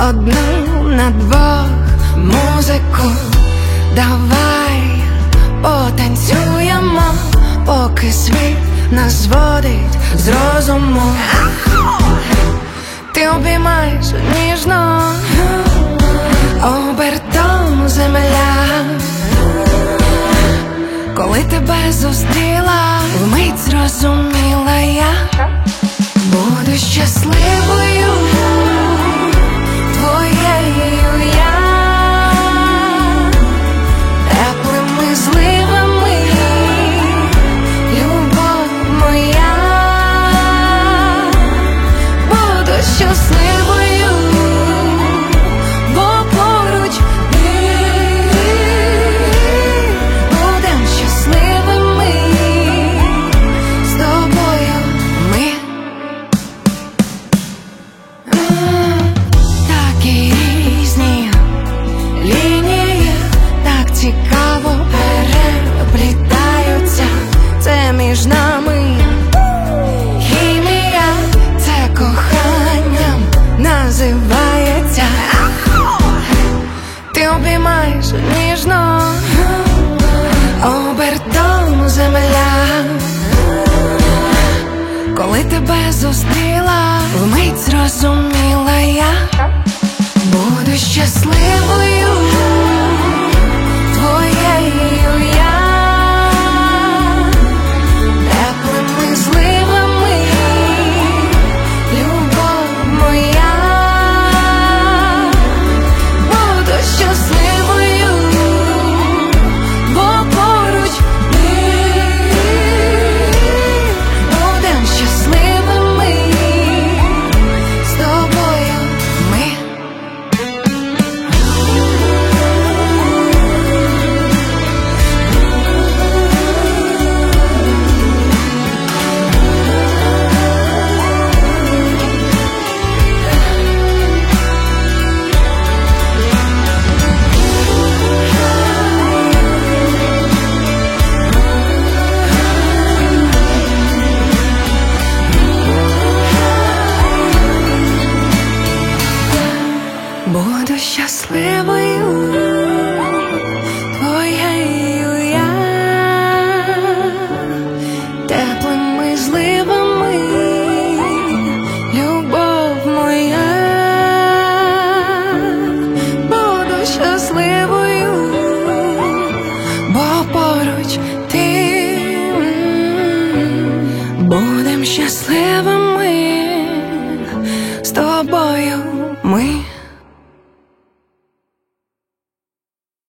одну на двох музику давай потанцюємо, поки світ нас зводить з розуму. Ти обіймаєш ніжно обертом земля. Коли тебе зустріла, вмить зрозуміла я, буду щасливою твоєю я. Теплими зливами, любов моя, буду щасливою, бо поруч ти. Будем щасливими з тобою ми. Такі різні лінії, так цікаво переплітаються. Це між нами хімія, це коханням називається. Ти обіймаєш ніжно обертом земля. Коли тебе зустріла, вмить зрозуміла я, буду щасливою твоєю я. Теплими зливами, любов моя, буду щасливою, бо поруч ти. Будем щасливими з тобою ми. Буду щасливою твоєю я. Теплими зливами, любов моя, буду щасливою, бо поруч ти. Будем щасливими.